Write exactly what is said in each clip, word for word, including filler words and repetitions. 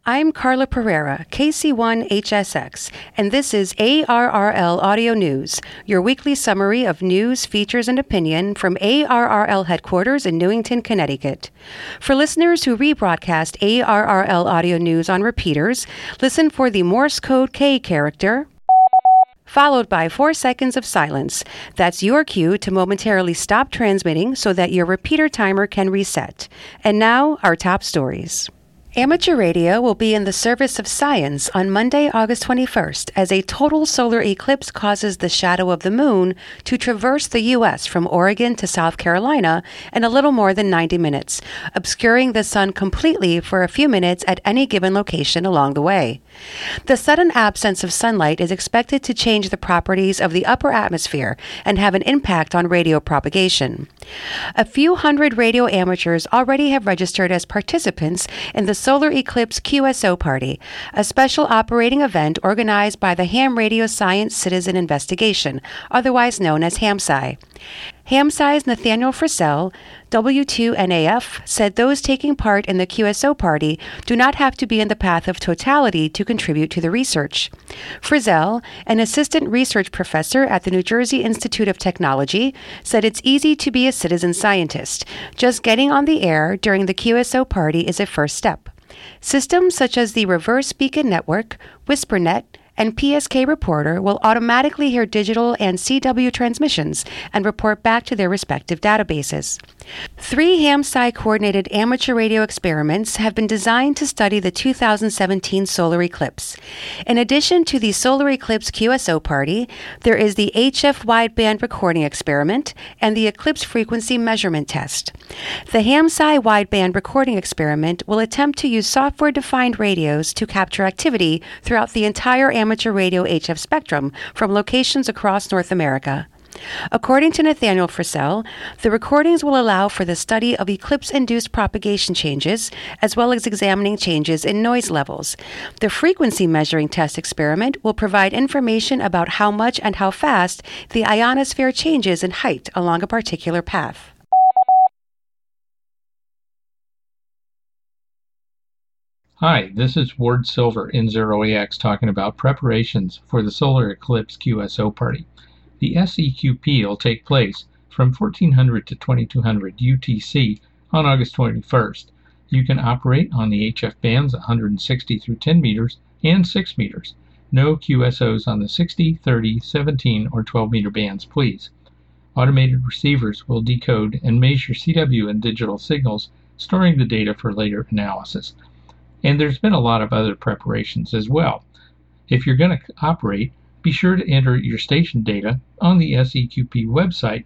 I'm Carla Pereira, K C one H S X, and this is A R R L Audio News, your weekly summary of news, features, and opinion from A R R L headquarters in Newington, Connecticut. For listeners who rebroadcast A R R L Audio News on repeaters, listen for the Morse code K character, followed by four seconds of silence. That's your cue to momentarily stop transmitting so that your repeater timer can reset. And now, our top stories. Amateur radio will be in the service of science on Monday, August twenty-first, as a total solar eclipse causes the shadow of the moon to traverse the U S from Oregon to South Carolina in a little more than ninety minutes, obscuring the sun completely for a few minutes at any given location along the way. The sudden absence of sunlight is expected to change the properties of the upper atmosphere and have an impact on radio propagation. A few hundred radio amateurs already have registered as participants in the Solar Eclipse Q S O Party, a special operating event organized by the Ham Radio Science Citizen Investigation, otherwise known as HAMSCI. HAMSCI's Nathaniel Frisell, W two N A F, said those taking part in the Q S O Party do not have to be in the path of totality to contribute to the research. Frisell, an assistant research professor at the New Jersey Institute of Technology, said it's easy to be a citizen scientist. Just getting on the air during the Q S O Party is a first step. Systems such as the Reverse Beacon Network, WhisperNet, and P S K Reporter will automatically hear digital and C W transmissions and report back to their respective databases. Three HAMSCI-coordinated amateur radio experiments have been designed to study the two thousand seventeen solar eclipse. In addition to the Solar Eclipse Q S O Party, there is the H F wideband recording experiment and the Eclipse Frequency Measurement Test. The HAMSCI wideband recording experiment will attempt to use software-defined radios to capture activity throughout the entire amateur radio H F spectrum from locations across North America. According to Nathaniel Frisell, the recordings will allow for the study of eclipse-induced propagation changes, as well as examining changes in noise levels. The frequency measuring test experiment will provide information about how much and how fast the ionosphere changes in height along a particular path. Hi, this is Ward Silver, N zero A X, talking about preparations for the Solar Eclipse Q S O Party. The S E Q P will take place from fourteen hundred to twenty-two hundred U T C on August twenty-first. You can operate on the H F bands one hundred sixty through ten meters and six meters. No Q S Os on the sixty, thirty, seventeen, or twelve meter bands, please. Automated receivers will decode and measure C W and digital signals, storing the data for later analysis. And there's been a lot of other preparations as well. If you're going to operate, be sure to enter your station data on the S E Q P website,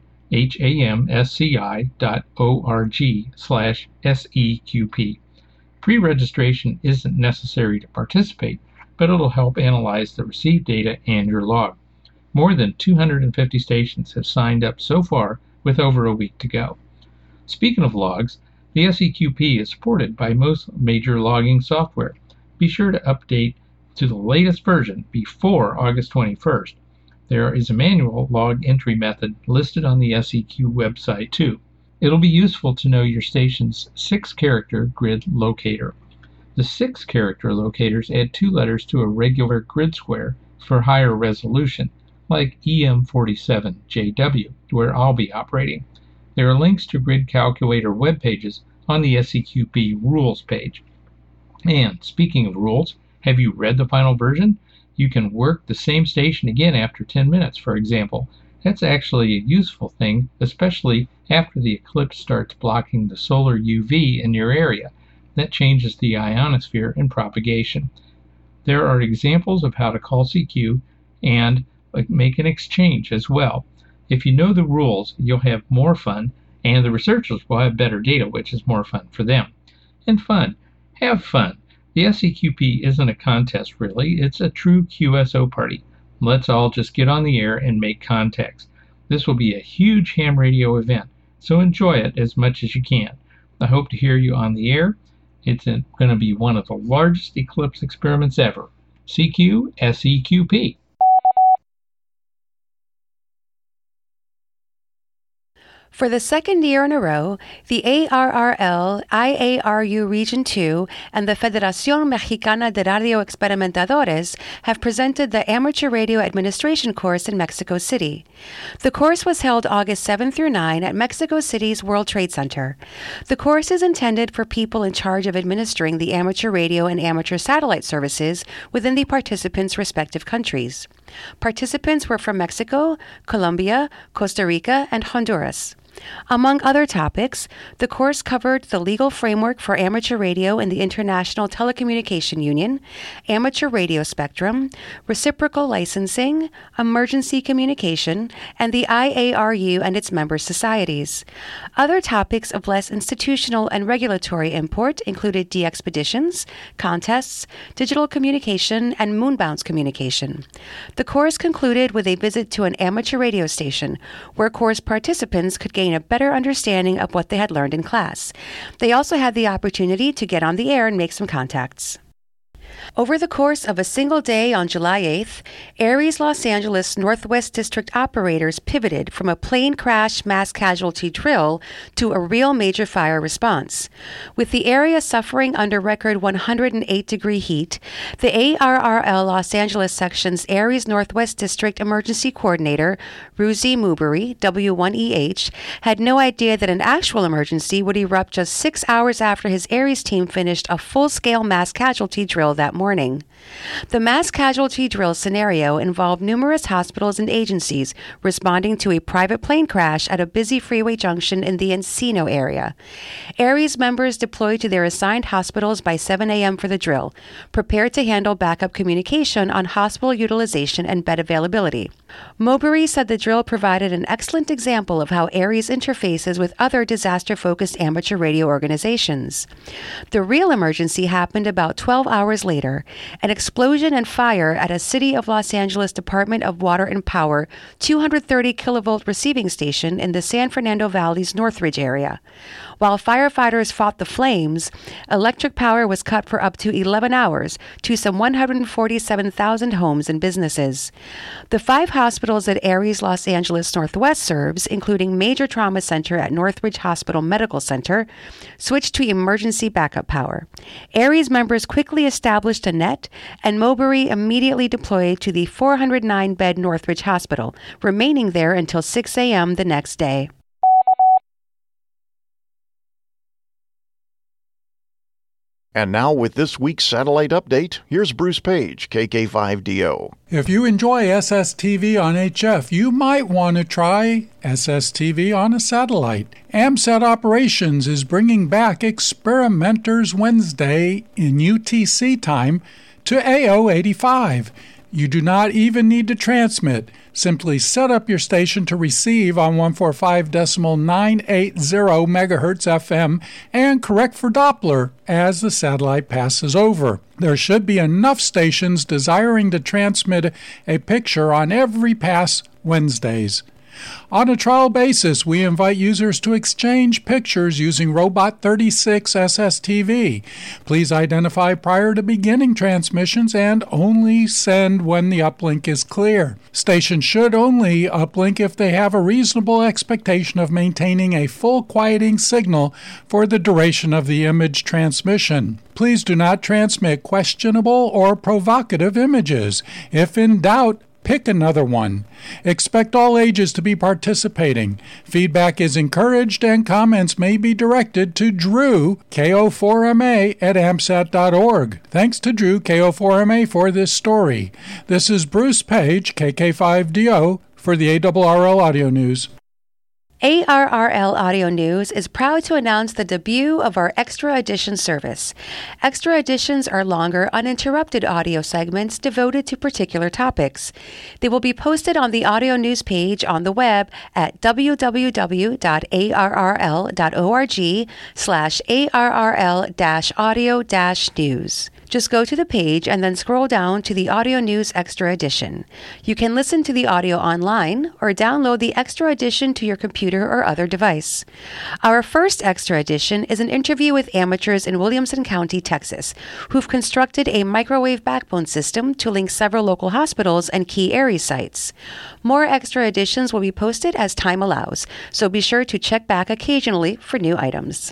hamsci dot org slash SEQP. Pre-registration isn't necessary to participate, but it'll help analyze the received data and your log. More than two hundred fifty stations have signed up so far, with over a week to go. Speaking of logs, the S E Q P is supported by most major logging software. Be sure to update to the latest version before August twenty-first. There is a manual log entry method listed on the S E Q website too. It'll be useful to know your station's six-character grid locator. The six-character locators add two letters to a regular grid square for higher resolution, like E M forty-seven J W, where I'll be operating. There are links to grid calculator web pages on the S E Q P rules page. And speaking of rules, have you read the final version? You can work the same station again after ten minutes, for example. That's actually a useful thing, especially after the eclipse starts blocking the solar U V in your area. That changes the ionosphere and propagation. There are examples of how to call C Q and make an exchange as well. If you know the rules, you'll have more fun, and the researchers will have better data, which is more fun for them. And fun. Have fun. The S E Q P isn't a contest, really. It's a true Q S O party. Let's all just get on the air and make contacts. This will be a huge ham radio event, so enjoy it as much as you can. I hope to hear you on the air. It's going to be one of the largest eclipse experiments ever. C Q S E Q P. For the second year in a row, the A R R L, I A R U Region two, and the Federación Mexicana de Radio Experimentadores have presented the Amateur Radio Administration course in Mexico City. The course was held August seventh through ninth at Mexico City's World Trade Center. The course is intended for people in charge of administering the amateur radio and amateur satellite services within the participants' respective countries. Participants were from Mexico, Colombia, Costa Rica, and Honduras. Among other topics, the course covered the legal framework for amateur radio in the International Telecommunication Union, amateur radio spectrum, reciprocal licensing, emergency communication, and the I A R U and its member societies. Other topics of less institutional and regulatory import included de-expeditions, contests, digital communication, and moonbounce communication. The course concluded with a visit to an amateur radio station, where course participants could gain a better understanding of what they had learned in class. They also had the opportunity to get on the air and make some contacts. Over the course of a single day on July eighth, Aries Los Angeles Northwest District operators pivoted from a plane crash mass casualty drill to a real major fire response. With the area suffering under record one hundred eight degree heat, the A R R L Los Angeles section's Aries Northwest District Emergency Coordinator, Ruzi Mubury, W one E H, had no idea that an actual emergency would erupt just six hours after his Aries team finished a full-scale mass casualty drill that morning. The mass casualty drill scenario involved numerous hospitals and agencies responding to a private plane crash at a busy freeway junction in the Encino area. Aries members deployed to their assigned hospitals by seven a.m. for the drill, prepared to handle backup communication on hospital utilization and bed availability. Mowbray said the drill provided an excellent example of how Aries interfaces with other disaster-focused amateur radio organizations. The real emergency happened about twelve hours later, an explosion and fire at a City of Los Angeles Department of Water and Power two hundred thirty kilovolt receiving station in the San Fernando Valley's Northridge area. While firefighters fought the flames, electric power was cut for up to eleven hours to some one hundred forty-seven thousand homes and businesses. The five hospitals that Aries Los Angeles Northwest serves, including Major Trauma Center at Northridge Hospital Medical Center, switched to emergency backup power. Aries members quickly established a net, and Mowbray immediately deployed to the four hundred nine bed Northridge Hospital, remaining there until six a.m. the next day. And now with this week's satellite update, here's Bruce Page, K K five D O. If you enjoy S S T V on H F, you might want to try S S T V on a satellite. AMSAT Operations is bringing back Experimenters Wednesday in U T C time to A O eighty-five. You do not even need to transmit. Simply set up your station to receive on one forty-five point nine eight zero megahertz F M and correct for Doppler as the satellite passes over. There should be enough stations desiring to transmit a picture on every pass Wednesdays. On a trial basis, we invite users to exchange pictures using Robot thirty-six S S T V. Please identify prior to beginning transmissions and only send when the uplink is clear. Stations should only uplink if they have a reasonable expectation of maintaining a full quieting signal for the duration of the image transmission. Please do not transmit questionable or provocative images. If in doubt, pick another one. Expect all ages to be participating. Feedback is encouraged and comments may be directed to Drew, K O four M A, at amsat dot org. Thanks to Drew, K O four M A, for this story. This is Bruce Page, K K five D O, for the A R R L Audio News. A R R L Audio News is proud to announce the debut of our Extra Edition service. Extra Editions are longer, uninterrupted audio segments devoted to particular topics. They will be posted on the Audio News page on the web at w w w dot a r r l dot org slash A R R L dash audio dash news. Just go to the page and then scroll down to the Audio News Extra Edition. You can listen to the audio online or download the Extra Edition to your computer or other device. Our first Extra Edition is an interview with amateurs in Williamson County, Texas, who've constructed a microwave backbone system to link several local hospitals and key ARES sites. More Extra Editions will be posted as time allows, so be sure to check back occasionally for new items.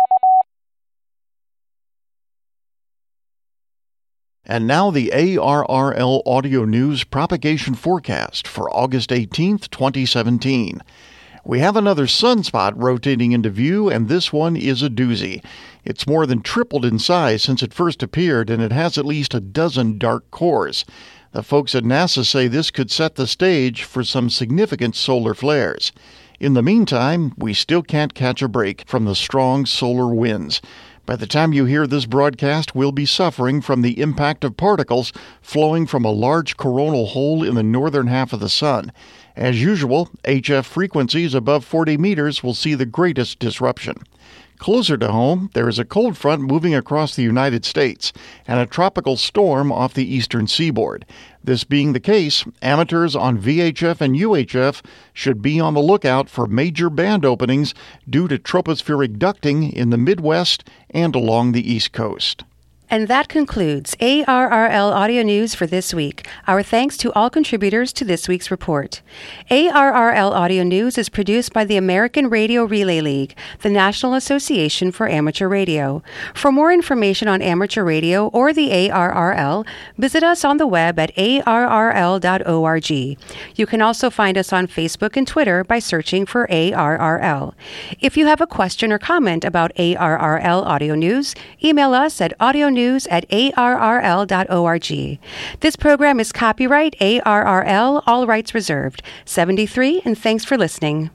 And now the A R R L Audio News propagation forecast for August eighteenth, twenty seventeen. We have another sunspot rotating into view, and this one is a doozy. It's more than tripled in size since it first appeared, and it has at least a dozen dark cores. The folks at NASA say this could set the stage for some significant solar flares. In the meantime, we still can't catch a break from the strong solar winds. By the time you hear this broadcast, we'll be suffering from the impact of particles flowing from a large coronal hole in the northern half of the sun. As usual, H F frequencies above forty meters will see the greatest disruption. Closer to home, there is a cold front moving across the United States and a tropical storm off the eastern seaboard. This being the case, amateurs on V H F and U H F should be on the lookout for major band openings due to tropospheric ducting in the Midwest and along the East Coast. And that concludes A R R L Audio News for this week. Our thanks to all contributors to this week's report. A R R L Audio News is produced by the American Radio Relay League, the National Association for Amateur Radio. For more information on amateur radio or the A R R L, visit us on the web at A R R L dot org. You can also find us on Facebook and Twitter by searching for A R R L. If you have a question or comment about A R R L Audio News, email us at audio news at A R R L dot org. This program is copyright A R R L, all rights reserved. seventy-three, and thanks for listening.